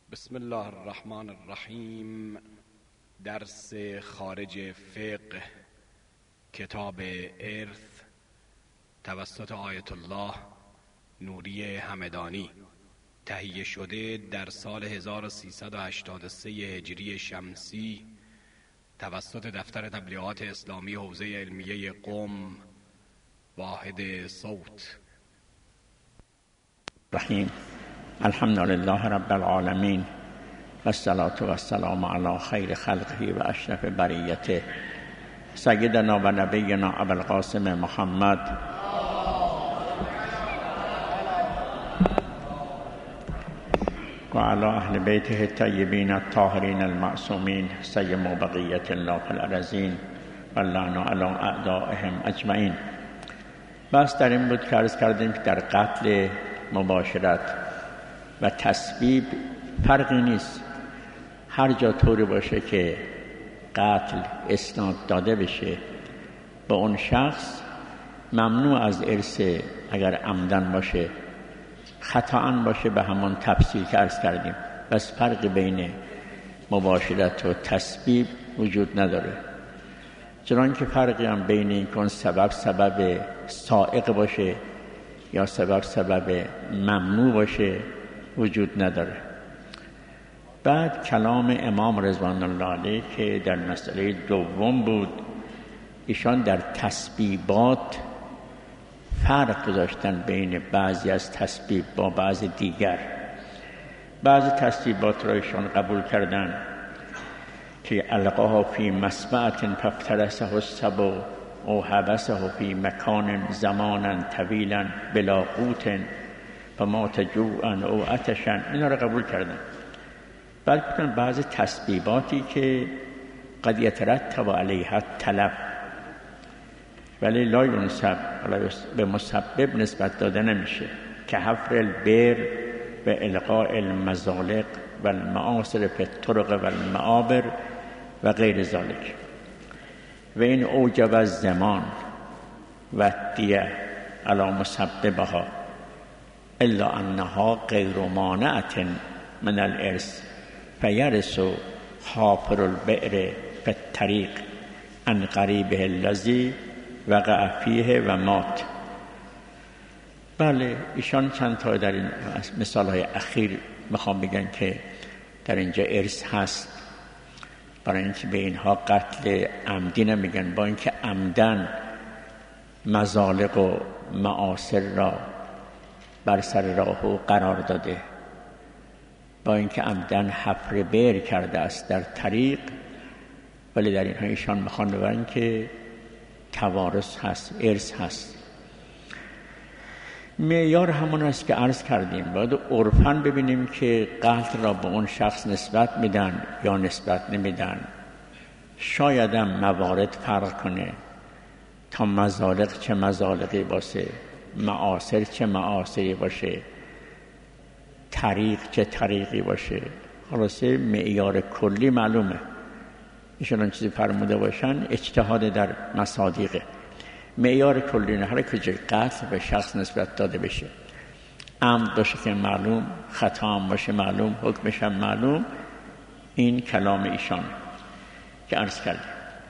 بسم الله الرحمن الرحیم. درس خارج فقه، کتاب ارث، توسط آیت الله نوری همدانی، تهیه شده در سال 1383 هجری شمسی توسط دفتر تبلیغات اسلامی حوزه علمیه قم، واحد صوت. رحیم. الحمد لله رب العالمین و الصلاة و السلام علی خیر خلقه و اشرف بریته سیدنا و نبینا ابوالقاسم محمد و علی اهل بیته الطیبین الطاهرین المعصومین سیما بقیت الله فی الارضین و اللعن علی اعدائهم اجمعین. بس در این بود که عرض کردیم که در قتل، مباشرت و تسبیب فرقی نیست. هر جا طوری باشه که قتل اسناد داده بشه به اون شخص، ممنوع از ارث. اگر عمدن باشه، خطاً باشه، به همون تفصیل که عرض کردیم. بس فرق بین مباشرت و تسبیب وجود نداره. چنان که فرقی هم بین این کن سبب سائق باشه یا سبب ممنوع باشه وجود نداره. بعد کلام امام رضوان الله علیه که در مسئله دوم بود، ایشان در تسبیبات فرق گذاشتن بین بعضی از تسبیب با بعضی دیگر. بعضی تسبیبات را ایشان قبول کردن که القاها فی مسبعة فافترسه السبع او حبسه فی مکان زمانا طویلا بلا قوت فمات جوعا او عطشا. اینا را قبول کردن. بلکه بعضی تسبیباتی که قد یترتب علیها الطلب ولی لا ینسب، به مسبب نسبت داده نمیشه، که حفر البئر و القاء المزالق و المعاصر فی الطرق و المعابر و غیر ذلك. و این اوجب الزمان و دیه علی مسببها الا انها غیر مانعة من الارث فیرث حافر البئر فی الطریق عن قریبه الذی وقع فیه و مات. بله، ایشان چند تا در این مثالهای اخیر میخوام بگن که در اینجا ارث هست، برای اینکه به اینها قتل عمدی نمیگن، با اینکه عمدن مزالق و معاصر را بر سر راهو قرار داده، با اینکه عمدن حفر بئر کرده است در طریق، ولی در اینها ایشان میخوان ببرن که توارث هست، ارث هست. معیار همون است که عرض کردیم. باید عرفاً ببینیم که قتل را به اون شخص نسبت میدن یا نسبت نمیدن. شاید هم موارد فرق کنه تا مزالق چه مزالقی باشه، معاصر چه معاصری باشه، طریق چه طریقی باشه. خلاصه معیار کلی معلومه. ایشون چیزی فرموده باشن اجتهاد در مصادیقه. معیار کلی نه، هر کجا قتل به شخص نسبت داده بشه، عمد باشه که معلوم، خطا هم باشه معلوم، حکمش هم معلوم. این کلام ایشان که عرض کردیم.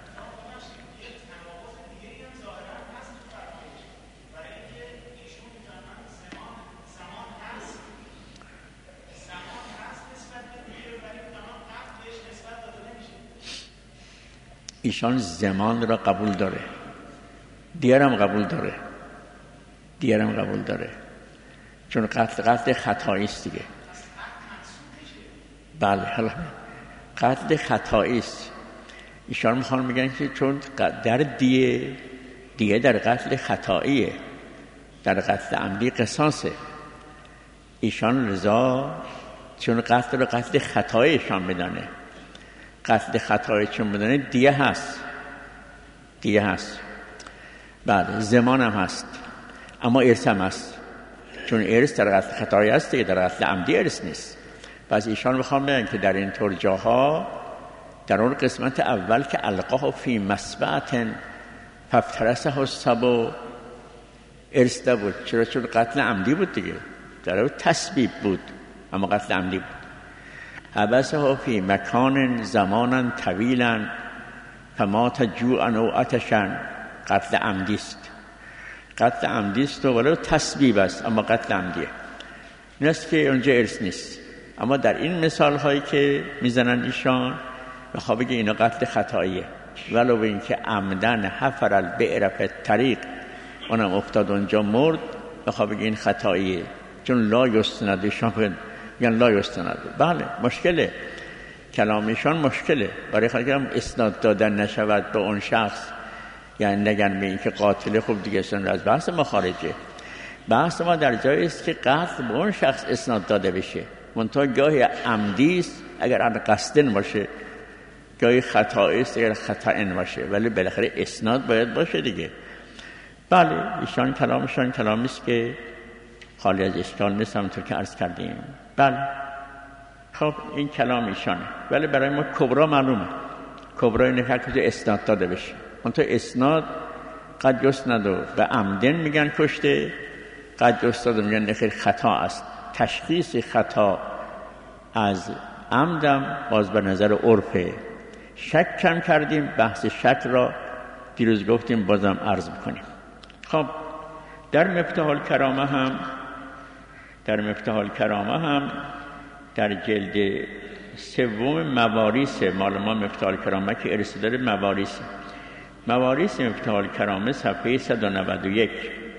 ایشان زمان را قبول داره، دیگرم قبول داره، چون قتل خطایی است دیگه. بله، حالا قتل خطایی است. ایشان میخوان میگن که چون در دیگه در قتل خطاییه، در قتل عمدی قصاصه. ایشان رضا چون قتل رو قتل خطاییشان بدانه، قتل خطایی چون بدانه دیگه هست. بله، زمان هم هست، اما ارث هم هست، چون ارث در قتل خطایی هست دیگه، در قتل عمدی ارث نیست. پس ایشان میخوام بگن که در این طور جاها، در اون قسمت اول که القاه فی مسبعة فافترسه السبع، ارث نبود. چرا؟ چون قتل عمدی بود دیگه، در اون تسبیب بود، اما قتل عمدی بود. حبسه فی مکان زمانا طویلا فمات جوعا و عطشا. قتل عمدی است، قتل عمدی است و ولو تسبیب است، اما قتل عمدیه. این است که اونجا ارث نیست. اما در این مثال هایی که میزنن ایشان بخواه بگه اینا قتل خطاییه، ولو به این که عمدن حفر البئر فی الطریق، اونم افتاد اونجا مرد، بخواه بگه این خطاییه، چون لا یستند. ایشان میگن لا یستند. بله مشکله، کلامیشان مشکله. برای خاطر هم اسناد دادن نشود به اون شخص، یعنی نگن به این که قاتل، خوب دیگه اصلا از بحث ما خارجه. بحث ما در جایی است که قتل به اون شخص اسناد داده بشه، منتها گاهی عمدی است اگر عن قصدن باشه، گاهی خطایی است اگر خطأ باشه، ولی بالاخره اسناد باید باشه دیگه. بله ایشان کلامشان کلامی است که خالی از اشکال نیست، همونطور که عرض کردیم. بله خب این کلام ایشانه، ولی برای ما کبرا معلومه. کبرا اینه که کجا اسناد داده بشه. منتها اسناد قد یسند و به عمدن میگن کشته، قد یسند میگن نخیر خطا است. تشخیص خطا از عمدم باز به نظر عرفه. شک کم کردیم، بحث شک را دیروز گفتیم، بازم عرض میکنیم. خب در مفتاح الکرامه هم در جلد سوم مواریث مال ما، مفتاح الکرامه که ارث داره مواریث مفتاح الکرامه صفحه 191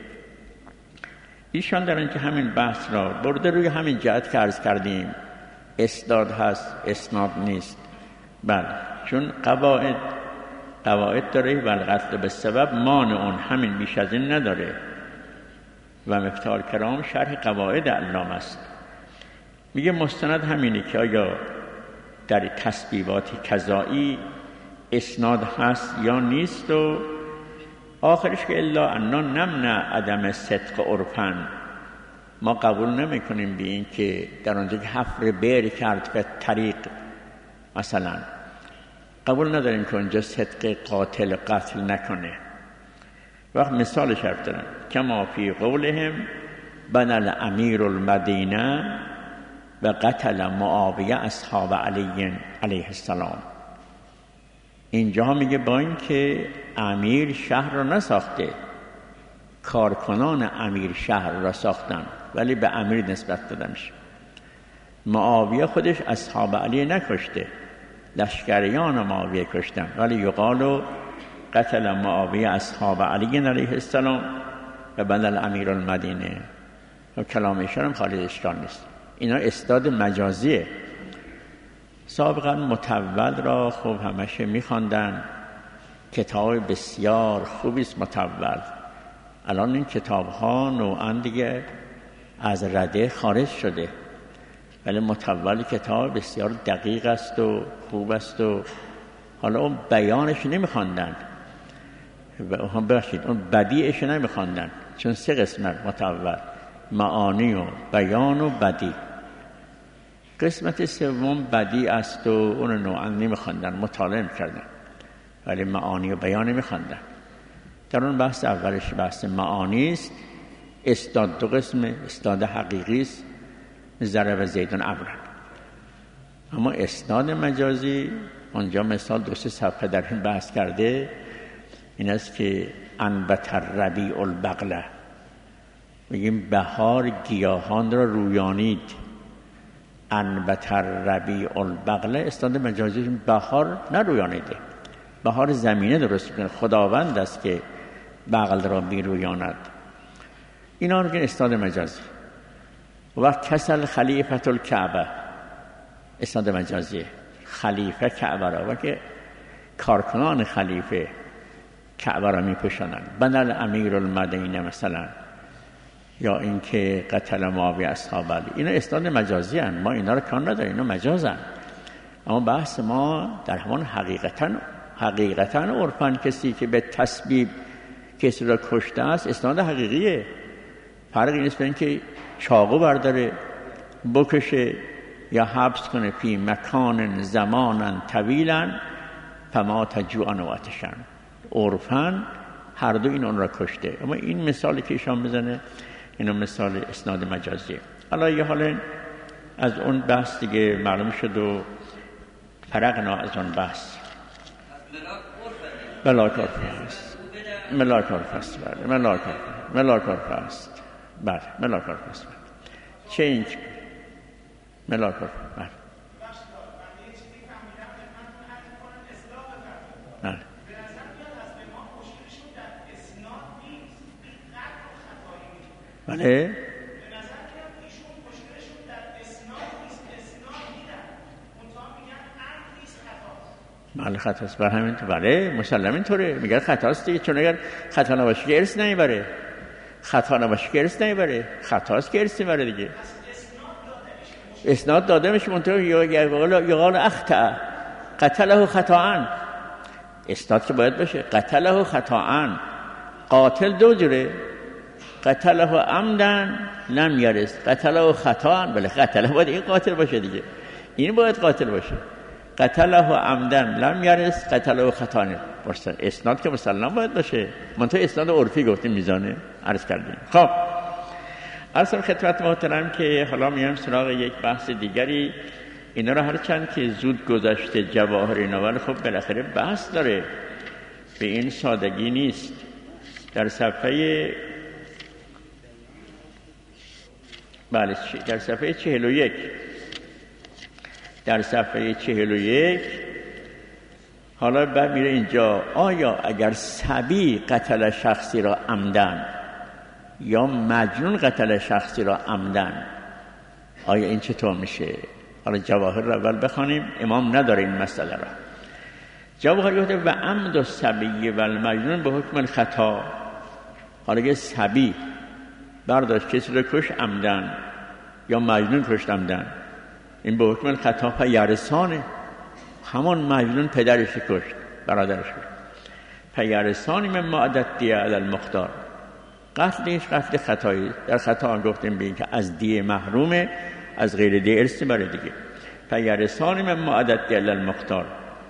ایشان دارن که همین بحث را برده روی همین جهت که عرض کردیم، اسناد هست اسناد نیست. بله چون قواعد داره و القتل به سبب مانع اون، همین بیش از این نداره. و مفتاح الکرام شرح قواعد علامه است. میگه مستند همینه که آیا در تسبیبات قضایی اسناد هست یا نیست، و آخرش که الا انا نمنع عدم صدق عرفاً، ما قبول نمی کنیم به این که در اونجا که حفر بئر کرد به طریق مثلا، قبول نداریم که اونجا صدق قاتل قتل نکنه. وقت مثال شرط دارن کما فی قولهم بنى الامیر المدینه و قتل معاویه اصحاب علی علیه السلام. اینجا میگه با این که امیر شهر را نساخته، کارکنان امیر شهر را ساختن، ولی به امیر نسبت داده میشه. معاویه خودش اصحاب علی نکشته، لشکریان معاویه کشتن، ولی یقالو قتل معاویه اصحاب علی علیه السلام و بنى الامیر المدینه. و کلام ایشان هم خالی اشکال نیست. اینا اسناد مجازیه. سابقا متول را خوب همشه میخواندن، کتاب بسیار خوبی است متول. الان این کتاب ها نوعا دیگه از رده خارج شده، ولی متول کتاب بسیار دقیق است و خوب است. و حالا اون بیانش نمیخواندن، اون بدیعش نمیخواندن، چون 3 قسمت متول: معانی و بیان و بدیع. قسمت سوم بدیع است و اون نوعا نمیخواندن، مطالعه میکردن، ولی معانی و بیان نمیخواندن. در اون بحث اولش بحث معانی است. اسناد 2 قسمه، اسناد حقیقی است، ضرب زیدون عمرو. اما اسناد مجازی اونجا مثال 2-3 صفحه در این بحث کرده، این است که انبت الربیع البقله، میگیم بهار گیاهان را رویانید. انبت الربیع البقله اسناد مجازی بهار نرویانیده، بهار زمینه درست میکنه، خداوند است که بقل را میرویاند. اینا رو که اسناد مجازی. و کسل خلیفة الکعبه، اسناد مجازی، خلیفه کعبه را و که کارکنان خلیفه کعبه را میپوشانند. بنى الامیر المدینه مثلا، یا اینکه قتل معاویه اصحاب علی. اینا اسناد مجازی هستند، ما اینا رو کار نداریم، اینا مجازن. اما بحث ما در همون حقیقتا عرفاً کسی که به تسبیب کسی را کشته است اسناد حقیقیه. فرقی نیست بین که چاقو برداره بکشه یا حبس کنه فی مکان زمانا طویلا فمات جوعا و عطشا. عرفاً هر دو این اون را کشته. اما این مثالی که ایشان بزنه اینا مثال اسناد مجازیه. حالا یه حال از اون بحث دیگه معلوم شد و فرقنا از اون بحث. ملاک عرف است. ملاک عرف است. بله ملاک عرف است. بله ملاک عرف است. چه این ملاک عرف؟ بله بله بله بله خطاست. بر همین تو بله مسلم اینطوره، میگه خطاست دیگه، چون اگر خطا نباشه که ارث نمیبره، خطا نباشه که ارث نمیبره، خطاست که ارث میبره دیگه. اسناد داده میشه منطقه یقال اخطأ قتله خطاً، اسناد که باید باشه قتله خطاً. قاتل دو جوره، قتله عمدن لم یرث، قتله خطاً. بله قتله باید این قاتل باشه دیگه، این باید قاتل باشه. قتله عمدن لم یرث، قتله خطاً. اسناد که مسلم باید باشه، منطقه اسناد عرفی گفتیم میزانه عرض کردیم. خب عرض خدمت محترم که حالا میام سراغ یک بحث دیگری. اینا رو هرچند که زود گذشته جواهر اینا، ولی خب بالاخره بحث داره، به این سادگی نیست. در صفحه بله در صفحه 41 در صفحه 41 حالا بعد میره اینجا آیا اگر صبی قتل شخصی را عمدن یا مجنون قتل شخصی را عمدن، آیا این چطور میشه؟ حالا جواهر را اول بخوانیم، امام نداره این مسئله را. جواهر گفته و عمد و صبی و المجنون به حکم الخطا. حالا که صبی برداشت کسی رو کش عمدن یا مجنون کشت عمدن، این به حکم الخطا پیرسانه، همون مجنون پدرش کشت، برادرش کشت. پیرسانی من معدد دیه علی المختار، قتلش قتل خطایی. در خطا گفتیم به این که از دیه محرومه، از غیر دیه ارث بره دیگه. پیرسانی من معدد دیه علی المختار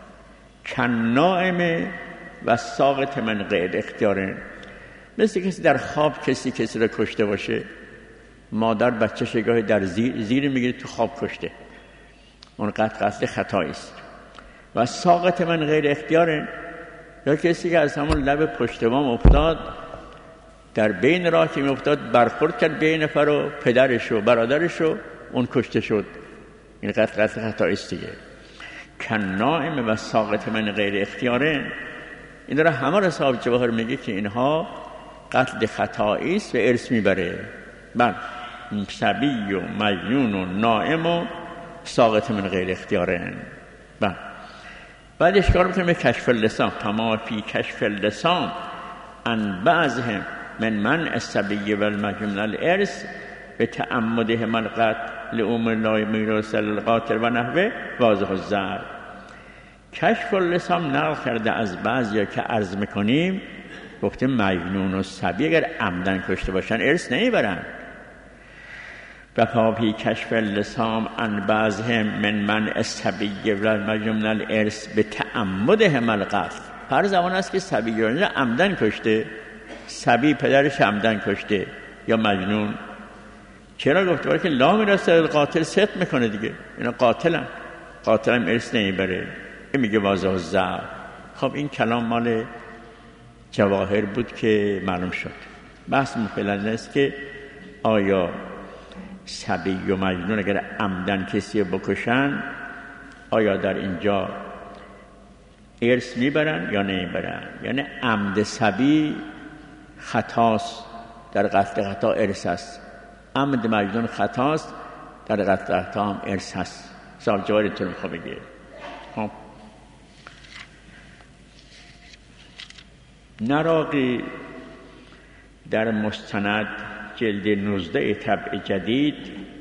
کنائم و ساقط من غیر اختیاره. مثل کسی در خواب کسی رو کشته باشه، مادر بچه‌ش گاهی در زیر میگیره تو خواب کشته، اون قتل خطایی است. و ساقط من غیر اختیاره، یا کسی که از همون لب پشت بام افتاد، در بین راه که می افتاد برخورد کرد به نفر و پدرش و برادرش و اون کشته شد، این قتل خطایی است دیگه. کنائم و ساقط من غیر اختیاره، این داره همه را صاحب جواهر میگه که اینها قتل خطایی است و ارث میبره. بله صبی و مجنون و نائم و ساقط من غیر اختیاره. بله بعد اشکال میکنیم کشف اللسان، کما فی کشف اللسان ان بعضهم من الصبی و المجنون الارث به تعمده من قتل لعمر لا میراث القاتل و نحوه واضح الظاهر. کشف اللسان نقل کرده از بعضیا که عرض میکنیم، گفتیم مجنون و صبی اگر عمدن کشته باشن ارث نمیبرن. فی کشف اللسان ان بعضهم من الصبی و المجنون الارث به تعمده القتل. هر زمان است که صبی رو عمدن کشته، صبی پدرش عمدن کشته یا مجنون، چرا گفته برای که لا میراث القاتل صدق میکنه دیگه، اینا قاتلن ارث نمیبره. این میگه واضح الظاهر. خب این کلام مال جواهر بود که معلوم شد. بحث مفلن است که آیا صبی و مجنون اگر عمدن کسی بکشن، آیا در اینجا ارث میبرن یا نمیبرن؟ یعنی عمد صبی خطاست، در قتل خطا ارث است. عمد مجنون خطاست، در قتل خطا هم ارث است. صاحب جواهر اینطور میخواه بگه. خب نراقی در مستند جلد 19 طبع جدید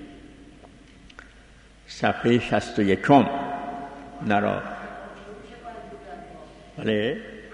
صفحه 61 نراق. بله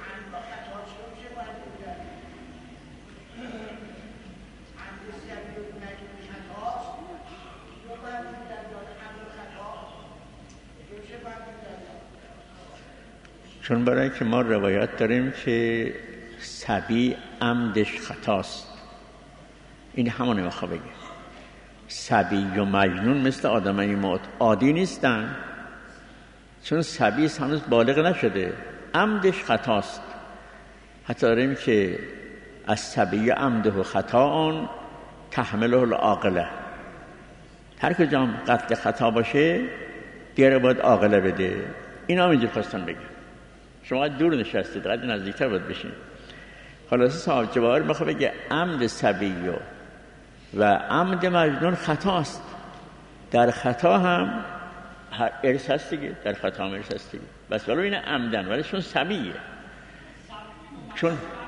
چون برای که ما روایت داریم که صبی عمدش خطاست، این همونه میخواه بگه. صبی و مجنون مثل آدمای عادی نیستن، چون صبی هنوز بالغ نشده، عمدش خطاست. حتی داریم که از صبی عمده و خطا تحمله العاقله، هر کجا قتل خطا باشه دیگه باید عاقله بده. اینا اینجا خواستم بگم. شما دور نشستید، قد نزدیکتر باید بشین. خلاصه صاحب جواهر میخواد بگه عمد صبی و عمد مجنون خطاست. در خطا هم ارث هست دیگه، در خطا هم ارث هست دیگه. بس ولو این عمدن، ولی چون صبیه، چون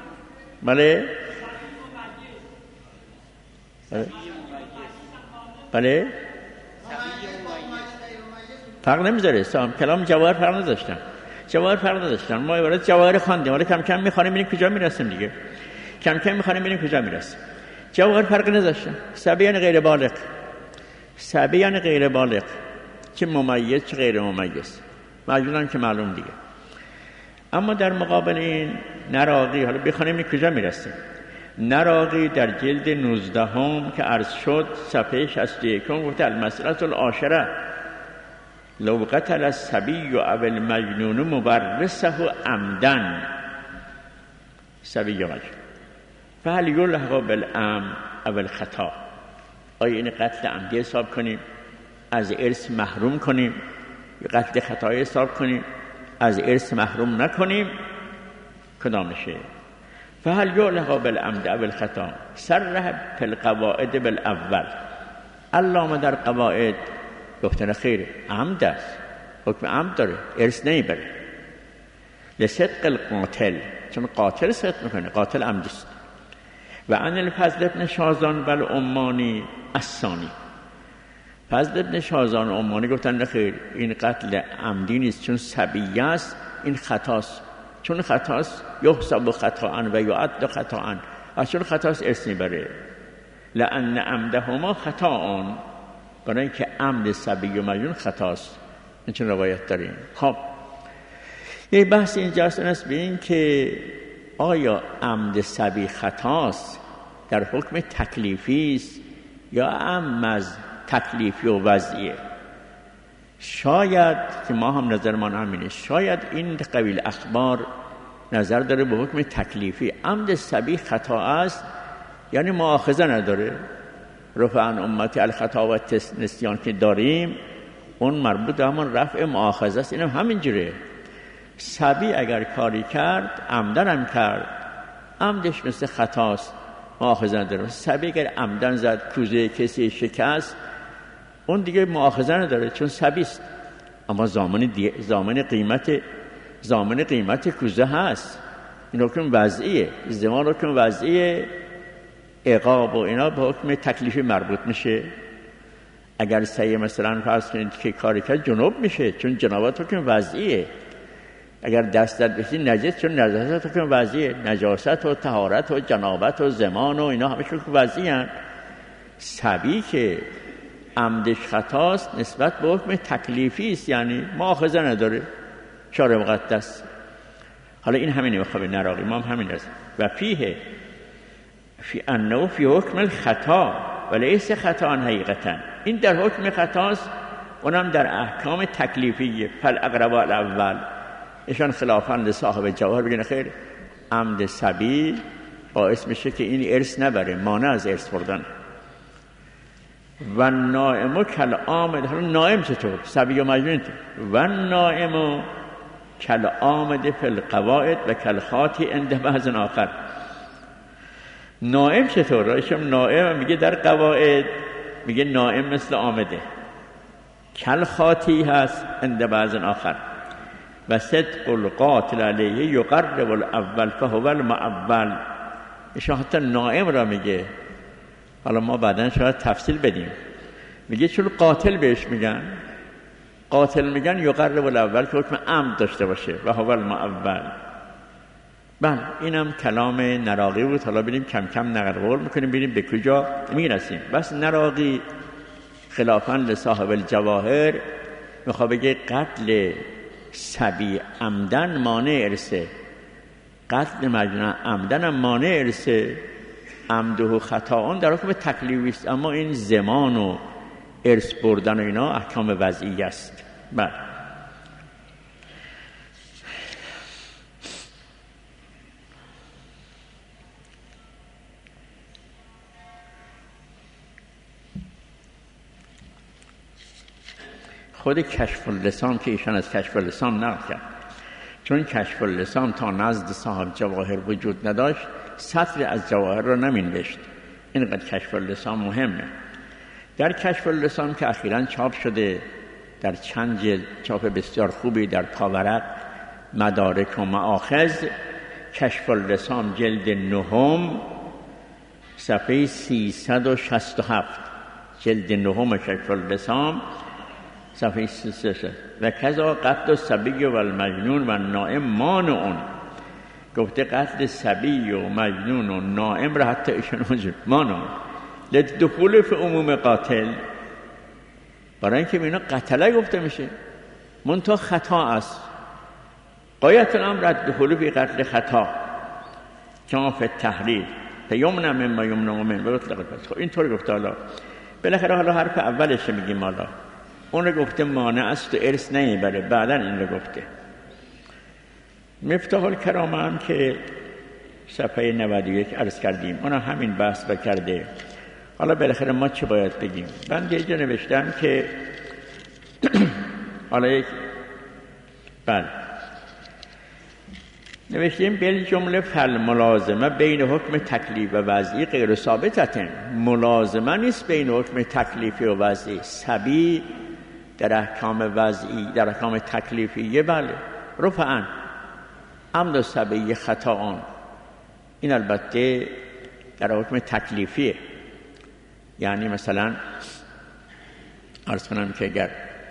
بله فرق نمیذاره. کلام جواهر فرق نداشتن. ما عبارت جواهر خواندیم، ولی کم کم میخوانیم ببینیم کجا میرسیم دیگه. جواهر فرق نداشتن. صبیان غیر بالغ، چه ممیز چه غیر ممیز، مجنون که معلوم دیگه. اما در مقابل این نراقی، حالا بخوانیم کجا میرسیم. نراقی در جلد 19 که عرض شد صفحه 61 گفته المسئله العاشره لو قتل الصبی و او المجنون مبرسه عمدن، صبی و مجنون، فهل یلحق بالعمد او الخطا، آیا این قتل عمدی حساب کنیم از ارث محروم کنیم یا قتل خطایی حساب کنیم از ارث محروم نکنیم؟ کدام میشه؟ فهل یلحق بالعمد او الخطا صرح فی القواعد بالاول. علامه در قواعد گفتن خیر عمد است، حکم عمد داره، ارث نمیبره. لصدق القاتل، چون قاتل صدق میکنه، قاتل عمدی است. و عن الفضل ابن شازان و العمانی الثانی، فضل ابن شازان و عمانی گفتن خیر این قتل عمدی نیست، چون صبیه است، این خطاست. چون خطاست یحسب خطاء و یعد خطاء، از چون خطاست ارث میبره. لأن عمدهما خطاء، برای اینکه عمد صبی و مجنون خطاست. این چون روایت داریم. خب یه بحث اینجاست، این است به این که آیا عمد صبی خطاست در حکم تکلیفی است یا عم از تکلیفی و وضعیه؟ شاید که ما هم نظرمان همینه، شاید این قبیل اخبار نظر داره به حکم تکلیفی. عمد صبی خطا است یعنی مؤاخذه نداره. رفع عن امتی الخطا و نسیان که داریم اون مربوط به همون رفع مؤاخذه است. اینم همینجوره. صبی اگر کاری کرد عمدن هم کرد، عمدش مثل خطاست، مؤاخذه نداره. صبی اگر عمدن زد کوزه کسی شکست، اون دیگه مؤاخذه نداره چون صبی است. اما زامن قیمت کوزه هست. این حکم وضعیه. زمان حکم وضعیه، عقاب و اینا به حکم تکلیفی مربوط میشه. اگر سعی مثلا فرض کنید که کاری کرد جنوب میشه، چون جنابت حکم وضعیه. اگر دست در بشی نجس، چون نجاست حکم وضعیه. نجاست و طهارت و جنابت و زمان و اینا همه حکم وضعی هستند. صبی که عمدش خطاست نسبت به حکم تکلیفی است، یعنی مؤاخذه نداره، شارع مقدس. حالا این همینه میخواد نراقی ما هم همین است. و فی انه فی حکم الخطا ولیس خطا حقیقتا، این در حکم خطاست، اونم در احکام تکلیفیه. فالاقرب الاول، ایشان خلافاً لصاحب جواهر بگن خیر عمد صبی باعث میشه که این ارث نبره، مانع از ارث بردن. و نائم کالعامد، حالا نائم چطور؟ صبی و مجنون. و نائم کالعامد فی القواعد و کالخاطی عند بعض آخر. نائم چطور؟ ایشون نائم میگه در قواعد، میگه نائم مثل عامده، کالخاطی هست عند بعض آخر. و صدق القاتل علیه یقرب الاول فهو المعول. ایشون حتی نائم را میگه، حالا ما بعداً شاید تفصیل بدیم، میگه چون قاتل بهش میگن، قاتل میگن یقرب الاول که حکم عمد داشته باشه و هو المعول. بله اینم کلام نراقی بود. حالا ببینیم کم کم نقل قول میکنیم، ببینیم به کجا میرسیم. بس نراقی خلافاً لصاحب الجواهر میخواد بگه قتل صبی عمدن مانع ارثه، قتل مجنون عمدن هم مانع ارثه. عمده خطا در حکم تکلیفی است، اما این زمان و ارث بردن و اینا احکام وضعی است. بله. خود کشف اللسان که ایشان از کشف اللسان نقل کرد، چون کشف اللسان تا نزد صاحب جواهر وجود نداشت سطری از جواهر را نمینوشت. اینقدر کشف اللسان مهمه. در کشف اللسان که اخیراً چاپ شده در چند جلد، چاپ بسیار خوبی در پاورق، مدارک و مآخذ، کشف اللسان جلد 9 صفحه 367، جلد 9 کشف اللسان صفحه 367. و کذا قتل الصبی و المجنون و النائم مانع، گفته قتل صبی و مجنون و نائم را حتی ایشون موجود مانع لدخول فی عموم قاتل، برای اینکه اینا قتله گفته میشه، منتها خطا است. قایت الامر رد دخول فی قتل خطا کما فی التحریر فیمنع مما یمنع من. خب اینطور گفته. حالا بالاخره حالا حرف اولش میگیم، حالا اون رو گفته مانع است و ارث نمیبره، بعدا این رو گفته. مفتاح الکرامه هم که صفحه 91 عرض کردیم، اون همین بحث بکرده. حالا بالاخره ما چه باید بگیم؟ من یه جا نوشتم که حالا یک نوشتیم بل جمله فل ملازمه بین حکم تکلیف و وضعی غیر ثابتتن. ملازمه نیست بین حکم تکلیفی و وضعی. صبی در احکام وضعی، در احکام تکلیفیه بله رفعن، عمد صبی خطاان، این البته در حکم تکلیفیه. یعنی مثلا عرض کنم که اگر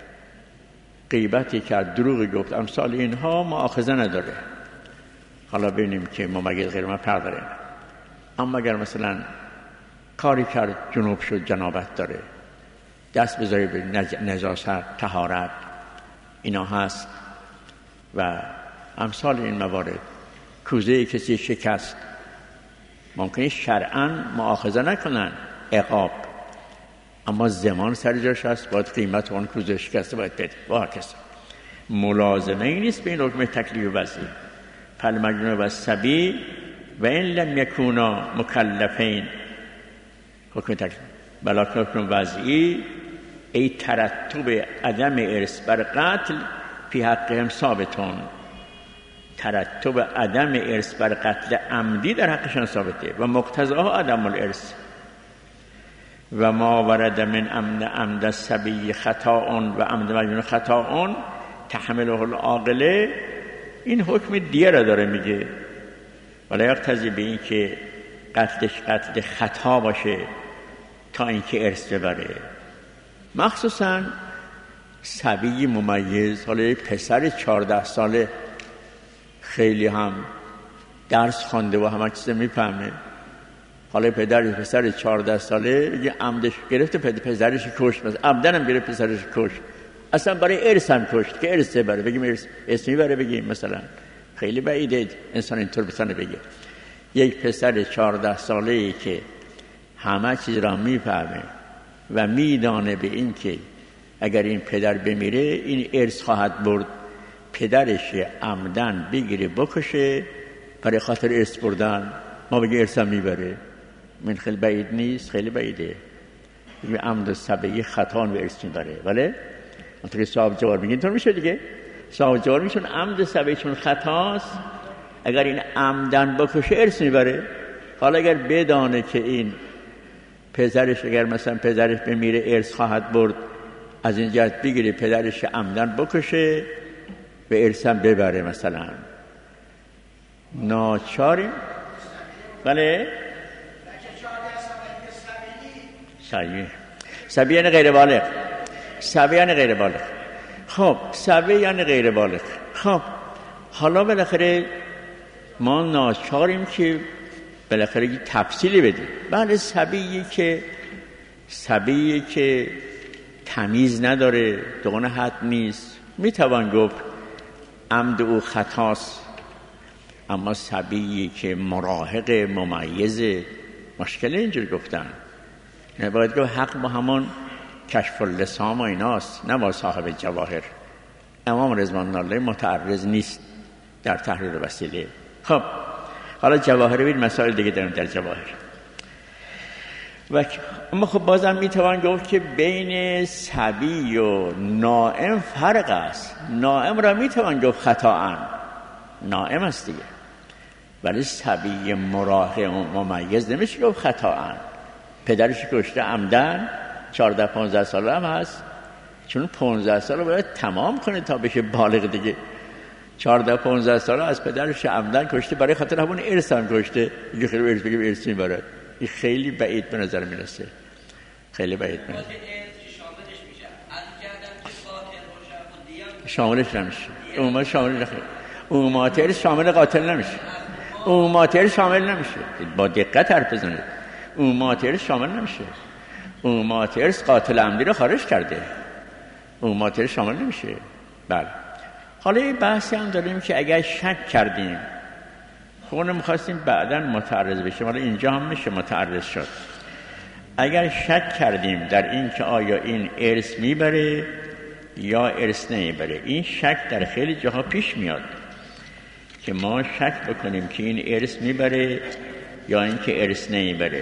غیبتی کرد، دروغی گفت، امثال اینها مؤاخذه نداره. حالا ببینیم که ممیز غیر مفرد داره. اما اگر مثلا کاری کرد جنوب شد، جنابت داره، دست بذاری به نجاست، طهارت، اینا هست و امثال این موارد. کوزه کسی شکست، ممکنه شرعاً مؤاخذه نکنن، عقاب، اما زمان سر جاش هست، باید قیمت اون کوزه شکسته باید بده. با کسی ملازمه ای نیست بین حکم تکلیف و وضعی. فالمجنون و الصبی و این لم یکونا مکلفین حکم تکلیف بلا حکم وضعی ای ترتب عدم ارث بر قتل فی حقهم ثابتون. ترتب عدم ارث بر قتل عمدی در حقشان ثابته و مقتضاها عدم الارث. و ما ورد من عمد الصبی خطاء و عمد مجنون خطاء تحمله العاقله، این حکم دیگه را داره میگه. ولی یقتضی به این که قتلش قتل خطا باشه تا اینکه ارث ببره. مخصوصا صبی ممیز، حالا یک پسر 14 ساله خیلی هم درس خوانده و همه چیز میفهمه، حالا پسر 14 ساله یه عمدش گرفته، پسرش کشت، مثلا عمدن هم گرفت پسرش کشت، اصلا برای ارث هم کشت که ارث بره. بگیم ارث میبره، بگیم مثلا خیلی بعیده انسان اینطور بتونه بگه. یک پسر 14 ساله‌ای که همه چیز را میفهمه و میدانه به این که اگر این پدر بمیره این ارث خواهد برد، پدرش عمدن بگیره بکشه برای خاطر ارث بردن، ما بگه ارث هم میبره. من خیلی بعید نیست، خیلی بعیده. بگیم عمد صبی خطان و ارث میبره. ولی منطقه صاحب جوار میگه اینطور میشه دیگه. صاحب جوار میشون عمد صبی چون خطاست، اگر این عمدن بکشه ارث میبره. حالا اگر بدانه که این پدرش، اگر مثلا پدرش بمیره ارث خواهد برد، از این جهت بگیره پدرش عمدن بکشه و ارث هم ببره مثلا. ناچاریم. بله صبی یعنی غیر بالغ. صبی یعنی غیر بالغ. خب صبی یعنی غیر بالغ. خب حالا بالاخره ما ناچاریم که بالاخره یه تفصیلی بدیم. بله صبیی که تمیز نداره، دون حد نیست، میتوان گفت عمد او خطاست. اما صبیی که مراهق ممیزه، مشکل اینجور گفتن. نباید گفت حق با همون کشف اللسان و ایناست، نه با صاحب جواهر. امام رضوان الله متعرض نیست در تحریر وسیله. خب حالا جواهر بید، مسائل دیگه داریم در جواهر. اما خب بازم میتوان گفت که بین صبی و نائم فرق است. نائم را میتوان گفت خطاً، نائم است دیگه، ولی صبی مراهق ممیز نمیشه گفت خطاً. پدرش کشته عمدن، 14-15 ساله هم هست، چون 15 ساله باید تمام کنه تا بشه بالغ دیگه. 14-15 ساله از پدرش عمدن کشته، برای خاطر همون ارث هم کشته. یه خیلی ارث بگیم ارث میبرد، این خیلی بعید به نظر میرسه، خیلی بعید میرسه. شاملش نمیشه، عموما شامل نمیشه، عمومات ارث شامل قاتل نمیشه، عمومات ارث شامل نمیشه. با دقت حرف بزنید، عمومات ارث شامل نمیشه. عمومات ارث قاتل عمدی رو خارج کرده، عمومات ارث شامل نمیشه. بله. حالا یه بحثی هم داریم که اگر شک کردیم، خب اونو می‌خواستیم بعداً متعرض بشیم، حالا اینجا هم میشه متعرض شد. اگر شک کردیم در این که آیا این ارث میبره یا ارث نمیبره، این شک در خیلی جاها پیش میاد که ما شک بکنیم که این ارث میبره یا این که ارث نمیبره.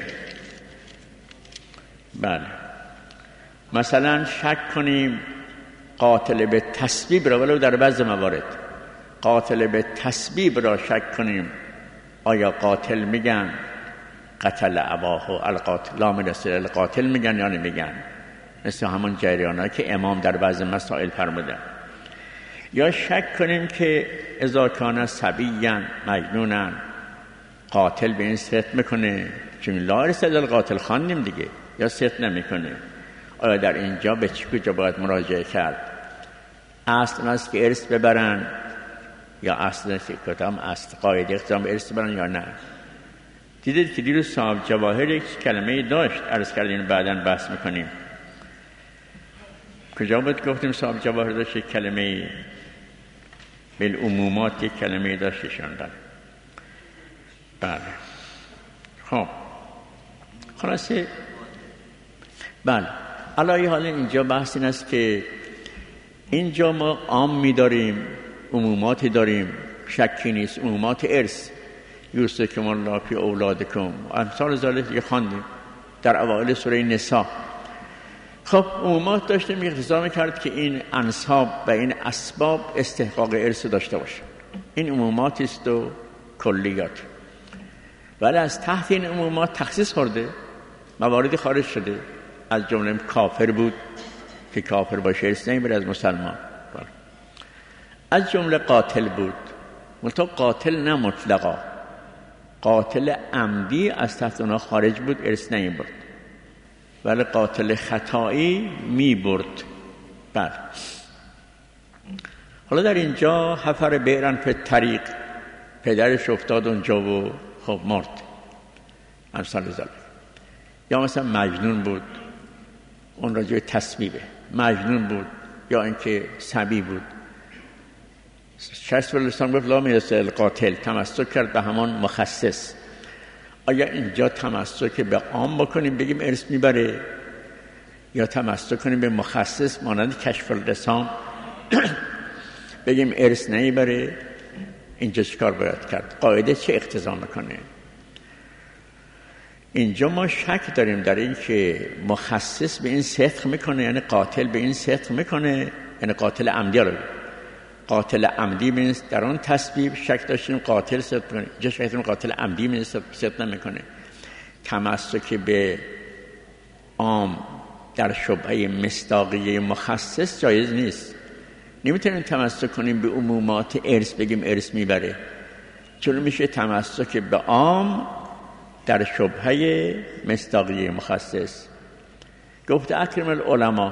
بله. مثلا شک کنیم قاتل به تسبیب را، ولو در بعض موارد قاتل به تسبیب را شک کنیم آیا قاتل میگن قتل اباه القاتل لا مرسل القاتل میگن یا نمیگن، مثل همون جریانایی که امام در بعض مسائل فرمودن. یا شک کنیم که اذا کان صبیًا مجنونًا، قاتل به این صدق میکنه، چون لا ارسل القاتل خواندیم دیگه، یا صدق نمیکنه. آیا در اینجا به چی کجا باید مراجعه کرد؟ اصل است که ارث ببرن یا اصل است که کدام اصل قاعده اقتضام ارث ببرن یا نه؟ دیدید که دیروز صاحب جواهر یک کلمه داشت، عرض کردیم بعداً بحث میکنیم. کجا بود گفتیم صاحب جواهر داشت یک کلمه بالعمومات، یک کلمه داشتشان دارد. بله. خب خلاصه بله، علاوه حال اینجا بحث این است که اینجا ما عام می‌داریم، عموماتی داریم، شکی نیست. عمومات ارث یوسفکم الله فی اولادکم، امثال ذالک دیگه خواندیم در اوائل سوره نساء. خب عمومات داشتیم، اقتضا می‌کرد که این انساب و این اسباب استحقاق ارث داشته باشه. این عمومات است و کلیات، ولی از تحت این عمومات تخصیص خورده، مواردی خارج شده. از جمله کافر بود که کافر باشه ارث نمیبره از مسلمان. از جمله قاتل بود، منتها قاتل نه مطلقا، قاتل عمدی از تحت اونها خارج بود، ارث نمیبرد، ولی قاتل خطایی میبرد. بله. حالا در اینجا حفر بیرن په طریق، پدرش افتاد اونجا و خب مرد، امثال ذالک. یا مثلا مجنون بود، اون راجع به تسبیبه، مجنون بود، یا اینکه صبی بود. شخص الاسلام گفت لا میرسه القاتل، تمسک کرد به همان مخصص. آیا اینجا تمسک به عام بکنیم بگیم ارث میبره، یا تمسک کنیم به مخصص مانند کشف اللسان بگیم ارث نمیبره؟ اینجا چیکار باید کرد؟ قاعده چه اقتضا میکنه؟ اینجا ما شک داریم در این که مخصص به این صدق میکنه، یعنی قاتل به این صدق میکنه، یعنی قاتل عمدی رو، قاتل عمدی به در اون تسبیب شک داشتیم قاتل صدق میکنه، اینجا شک داریم قاتل عمدی به صدق نمیکنه. تمسک به عام در شبهه مصداقیه مخصص جایز نیست. نمیتونیم تمسک کنیم به عمومات ارث بگیم ارث میبره، چون میشه تمسک به عام در شبهه مصداقیه مخصص. گفته اکرم العلماء،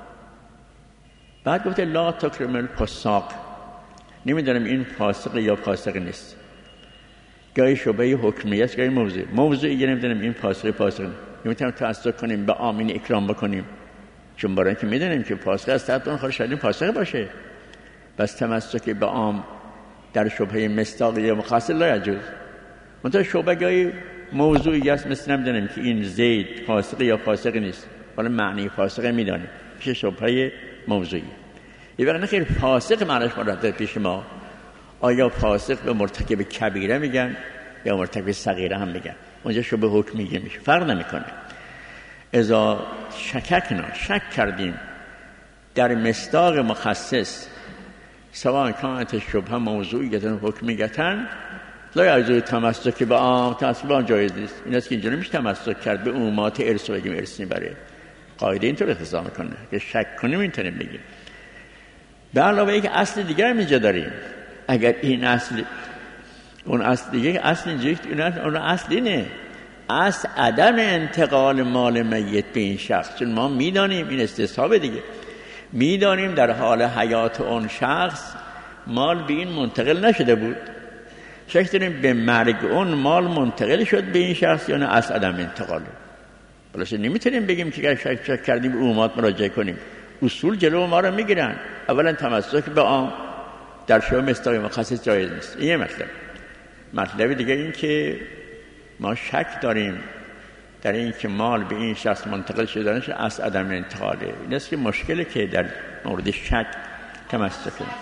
بعد گفته لا تکرم الفساق. نمیدونم این فاسق یا فاسق نیست، گاهی شبهه حکمیه است، گاهی موضوعی نمیدونم این فاسق نیست. نمیتونیم تمسک کنیم به آمین اکرام بکنیم، چون برای اینکه میدونیم که فاسق است حتی اون خود شاید فاسق باشه. بس تمسک به عام در شبهه مصداقیه مخصص لا یجوز. منتها شبهه گاهی موضوعی است، مثل نمیدونم که این زید فاسق یا فاسق نیست، حالا معنی فاسق میدانیم، پیش شبهه موضوعی. یه وقت نخیر فاسق معنیش مرتب پیش ما، آیا فاسق به مرتکب کبیره میگن یا مرتکب صغیره هم میگن؟ اونجا شبه حکمی میشه، فرق نمیکنه. اذا شککنا، شک کردیم در مصداق مخصص، سواء کانت شبهه موضوعیت حکمیتا لا یجوز تمسک به عام، تمسک به عام جایز نیست. این است که اینجا نمیشه تمسک کرد به عمومات ارث و بگیم ارث میبره. قاعده اینطور اختصار میکنه که شک کنیم اینطوری بگیم. به علاوه یک اصل دیگر هم اینجا داریم. اگر این اصل اون اصل دیگه، اصل اینجا اون اصل اینه، اصل عدم انتقال مال میت به این شخص. چون ما میدانیم این استصحاب دیگه، میدانیم در حال حیات اون شخص مال به این منتقل نشده بود. شک داریم به مرگ اون مال منتقل شد به این شخص یا نه اصل عدم انتقاله. بلکه نمیتونیم بگیم که شک کردیم به عمومات مراجعه کنیم. اصول جلو ما رو میگیرن. اولا تمسک به عام در شبه مصداق مخصص جایز نیست. این یه مطلب دیگه این که ما شک داریم در این که مال به این شخص منتقل شدنش از عدم انتقاله. این است که مشکلی که در مورد شک تمسک کنیم.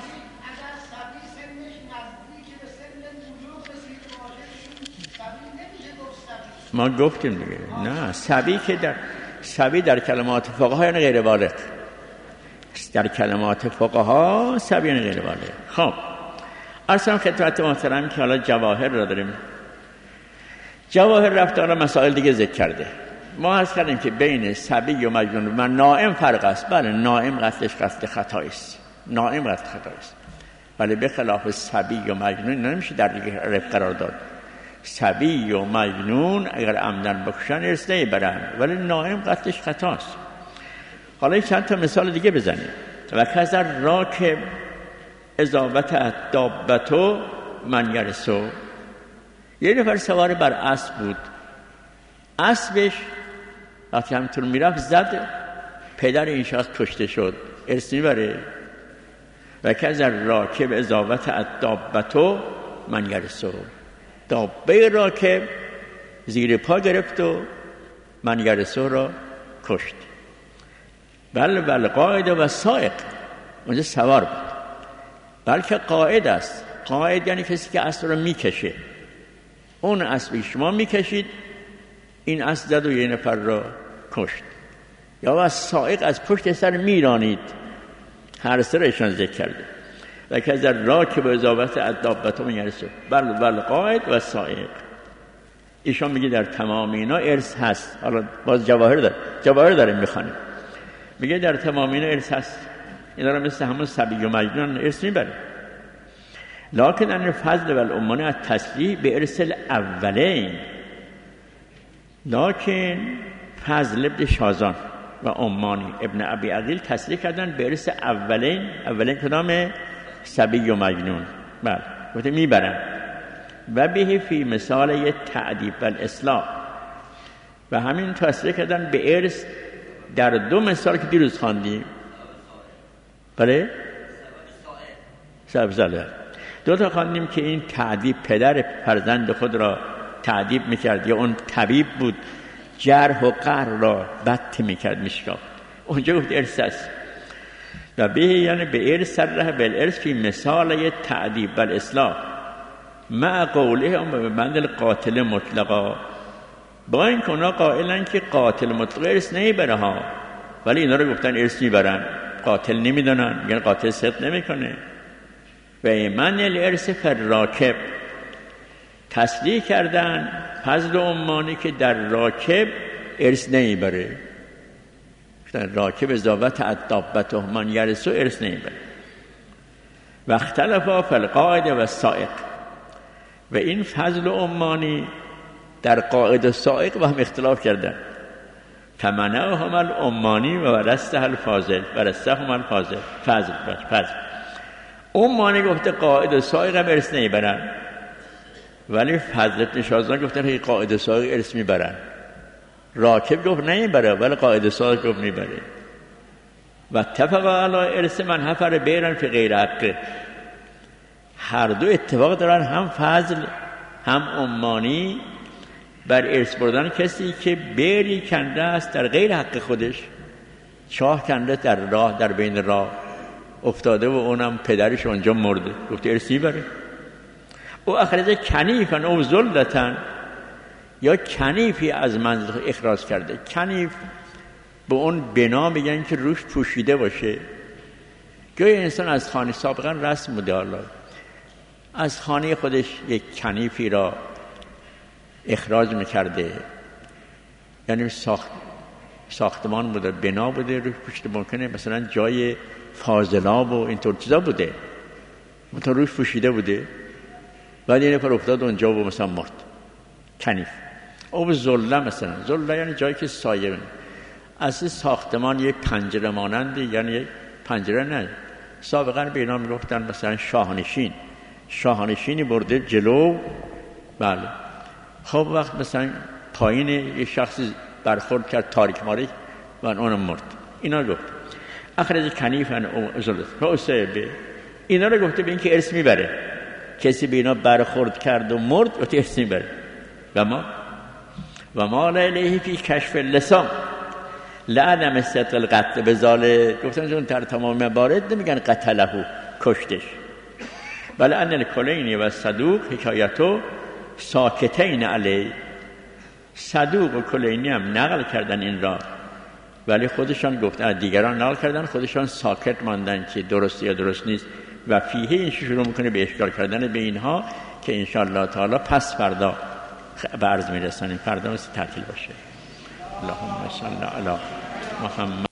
ما گفتیم دیگه نه، صبی در کلمات فقها یعنی غیر بالغ. در کلمات فقها صبی یعنی غیر بالغ. خب اصلا خدمت محترم که حالا جواهر را داریم. جواهر رفته حالا مسائل دیگه ذکر کرده. ما عرض کردیم که بین صبی و مجنون و نائم فرق است. بله نائم قتلش قتل خطایی است، نائم قتل خطایی است، ولی به خلاف صبی و مجنون نمیشه در رفق قرار داد. صبی و مجنون اگر عمدن بکشن ارث نمیبرن، ولی نائم قتلش خطاست. حالا چند تا مثال دیگه بزنیم. و کذا راکب اضافت دابتو من یرثو. یه نفر سوار بر اسب بود، اسبش وقتی همینطور میرفت زد، پدر این شخص کشته شد، ارث میبره. و کذا راکب اضافت دابتو من یرثو. دابه راکب زیر پا گرفت و من یرثو را کشت. بل قائد و سائق، اونجا سوار بود، بلکه قائد است. قائد یعنی کسی که اسب را میکشه. اون اسبی شما میکشید، این اسب زد و یه نفر را کشت. یا و سائق از پشت سر میرانید. هر سه را ایشان ذکر کرده. و که از راکب و اضافت الدابه من یرثو. بل قائد و سائق. ایشان میگه در تمام اینا ارث هست. حالا باز جواهر داره میخوانیم، میگه در تمام اینا ارث هست. اینا را مثل همون صبی و مجنون ارث میبره. لکن ان الفضل و الامانی از تصریح به ارث الاولین. لکن فضل ابن شازان و امانی ابن ابی عقیل تصریح کردن به ارث اولین. اولین کدامه؟ صبی و مجنون. بله گفته میبرن. و به فی مثال تعدیب و الاصلاح. و همین تصریح کردن به ارث در دو مثال که دیروز خواندیم. بله؟ سبزاله. دو تا خواندیم که این تعدیب، پدر فرزند خود را تعدیب میکرد، یا اون طبیب بود جرح و قهر را بط میکرد، میشکافت. اونجا گفت ارث است. و به یعنی به ارث صرح بالارث فی مثال تعدیب و الاصلاح مع قوله هم به بند القاتل مطلقا. با این که اونا قائلن که قاتل مطلق ارث نمیبره ها، ولی اینا رو گفتن ارث میبرن. قاتل نمیدونن، یعنی قاتل صدق نمیکنه. و ایمن الارث فراکب تصریح کردن فضل و امانی که در راکب ارث نمیبره. در راکب اضافت الدابه من یرثو ارث نمیبره. و اختلفا فی القائد و السائق. و این فضل و امانی در قائد و سائق با هم اختلاف کردن. فمنعهم الامانی و ورثه الفاضل. ورثهم الفاضل. فضل. امانی گفته قائد و سائق هم ارث نمیبرن، ولی فضل ابن شازان گفتن که قائد و سائق ارث میبرن. راکب گفت نمیبره، ولی قائد و سائق گفت میبره. و اتفق علی ارث من حفر بیرن فی غیر حقه. هر دو اتفاق دارن، هم فضل هم امانی بر ارث بردن کسی که بری کنده است در غیر حق خودش، چاه کنده در راه، در بین راه افتاده و اونم پدرش اونجا مرده، گفته ارثی بره. او اخرج کنیفن او ذلتن، یا کنیفی از منزل اخراج کرده. کنیف به اون بنا میگن که روش پوشیده باشه. گویا انسان از خانه، سابقا رسم بوده، حالا از خانه خودش یک کنیفی را اخراج میکرده، یعنی ساختمان بوده، بنا بوده، روش پوشیده، ممکنه مثلا جای فاضلاب و اینطور چیزا بوده، مثلا روش پوشیده بوده، بعد یه نفر افتاد اونجا و مثلا مرد. کنیف. او ظله، مثلا ظله یعنی جایی که سایه بینه. اصل ساختمان یک پنجره ماننده، یعنی پنجره نه، سابقا به اینا میگفتن مثلا شاهنشین، شاهنشینی برده جلو. بله. خب وقت مثلا پایین یه شخصی برخورد کرد تاریک ماریک و اونم مرد. اینا گفت اخرج کنیفن او ظلت فاصبه، اینا رو گفته به این که ارث میبره، کسی به اینا برخورد کرد و مرد و ارث میبره. و ما علیه فی کشف اللسان لعدم استطاعت القتل بزاله، گفتن چون در تمام موارد نمیگن قتله، کشتش. بل ان الکلینی و صدوق حکایتو ساکتین علی، صدوق و کلینی هم نقل کردن این را، ولی خودشان گفتن، دیگران نقل کردن، خودشان ساکت ماندن که درست یا درست نیست. و فیه این شروع میکنه به اشکال کردن به اینها که انشاءالله تعالی پس فردا به عرض میرسنیم. فردا مثل تعطیل باشه. اللهم صل علی محمد.